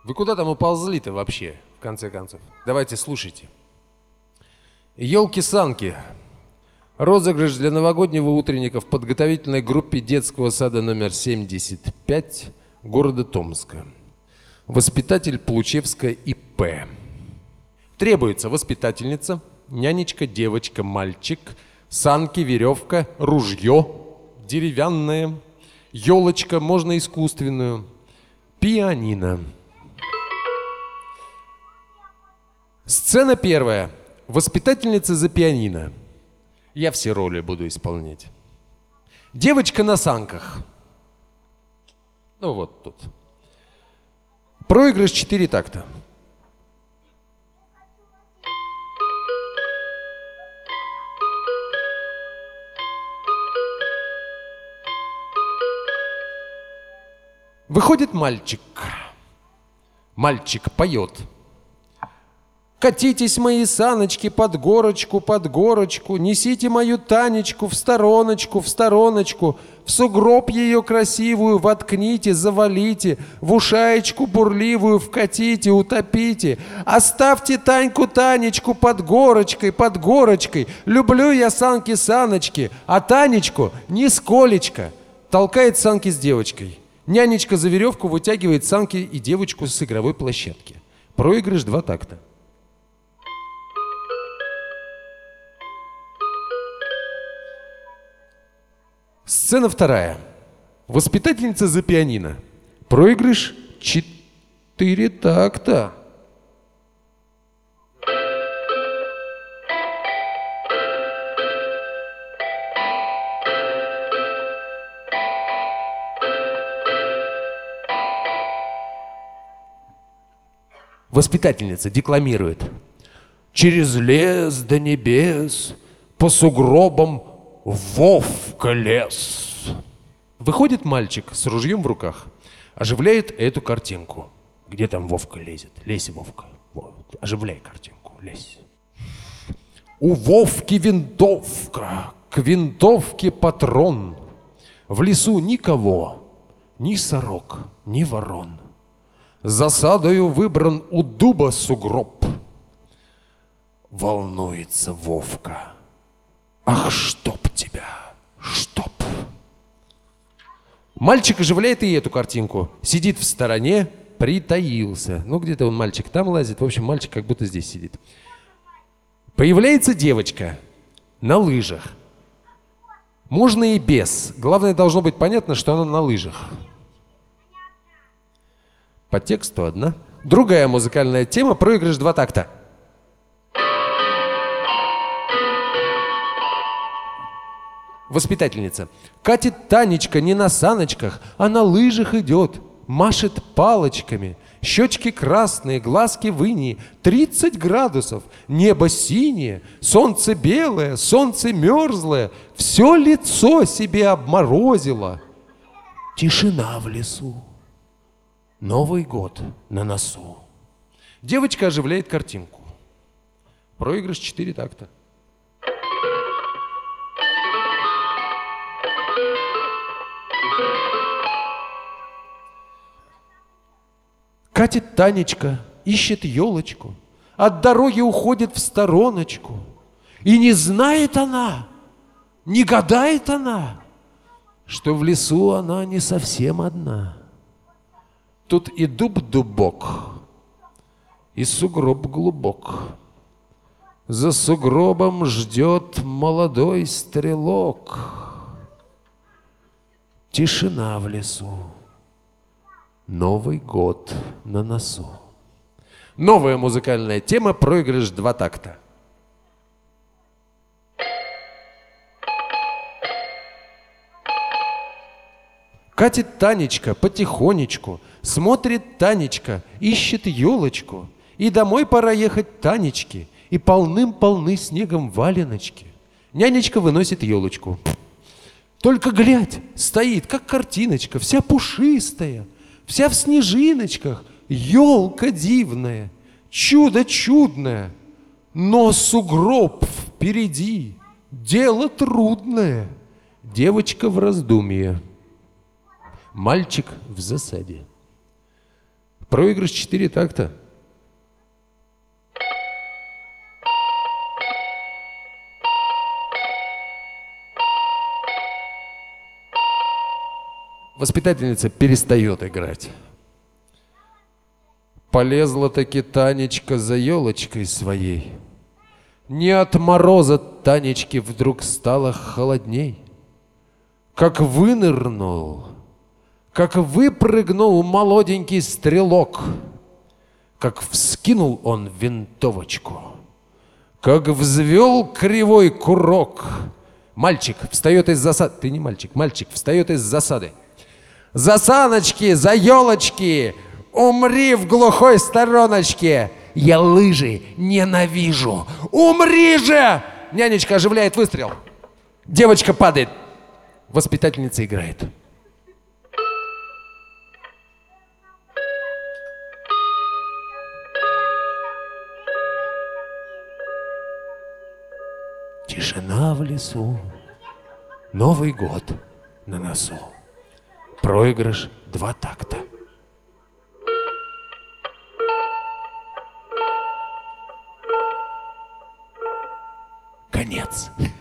Вы куда там уползли-то вообще, в конце концов? Давайте слушайте. Ёлки-санки. Розыгрыш для новогоднего утренника в подготовительной группе детского сада номер 75 города Томска. Воспитатель Получевская ИП. Требуется воспитательница, нянечка, девочка, мальчик, санки, веревка, ружье деревянное, елочка, можно искусственную, пианино. Сцена первая. Воспитательница за пианино. Я все роли буду исполнять. Девочка на санках. Ну вот тут. Проигрыш 4 такта. Выходит мальчик. Мальчик поет. Катитесь, мои саночки, под горочку, несите мою Танечку в стороночку, в сугроб ее красивую воткните, завалите, в ушаечку бурливую вкатите, утопите. Оставьте Таньку, Танечку под горочкой, люблю я санки-саночки, а Танечку нисколечко. Толкает санки с девочкой. Нянечка за веревку вытягивает санки и девочку с игровой площадки. Проигрыш 2 такта. Сцена вторая. Воспитательница за пианино. Проигрыш 4 такта. Воспитательница декламирует. Через лес до небес, по сугробам Вовка лез. Выходит мальчик с ружьем в руках, оживляет эту картинку. Где там Вовка лезет? Лезь, Вовка. Вот. Оживляй картинку, лезь. У Вовки винтовка, к винтовке патрон. В лесу никого, ни сорок, ни ворон. Засадою выбран у дуба сугроб. Волнуется Вовка. Ах, чтоб тебя, чтоб. Мальчик оживляет и эту картинку. Сидит в стороне, притаился. Ну, где-то он, мальчик, там лазит. В общем, мальчик как будто здесь сидит. Появляется девочка на лыжах. Можно и без. Главное, должно быть понятно, что она на лыжах. По тексту одна. Другая музыкальная тема. Проигрыш 2 такта. Воспитательница. Катит Танечка не на саночках, а на лыжах идет. Машет палочками. Щечки красные, глазки в инии. 30 градусов. Небо синее, солнце белое, солнце мерзлое. Все лицо себе обморозило. Тишина в лесу. Новый год на носу. Девочка оживляет картинку. Проигрыш 4 такта. Катит Танечка, ищет елочку, от дороги уходит в стороночку. И не знает она, не гадает она, что в лесу она не совсем одна. Тут и дуб дубок, и сугроб глубок. За сугробом ждет молодой стрелок. Тишина в лесу. Новый год на носу. Новая музыкальная тема. Проигрыш 2 такта. Катит Танечка потихонечку. Смотрит Танечка, ищет елочку. И домой пора ехать Танечке. И полным-полны снегом валеночки. Нянечка выносит елочку. Только глядь, стоит, как картиночка, вся пушистая. Вся в снежиночках, елка дивная, чудо чудное. Но сугроб впереди, дело трудное. Девочка в раздумье, мальчик в засаде. Проигрыш 4 такта. Воспитательница перестает играть. Полезла-таки Танечка за елочкой своей. Не от мороза Танечке вдруг стало холодней. Как вынырнул, как выпрыгнул молоденький стрелок, как вскинул он винтовочку, как взвел кривой курок. Мальчик встает из засады. Ты не мальчик, мальчик встает из засады. За саночки, за елочки, умри в глухой стороночке. Я лыжи ненавижу. Умри же! Нянечка оживляет выстрел. Девочка падает. Воспитательница играет. Тишина в лесу. Новый год на носу. Проигрыш 2 такта. Конец.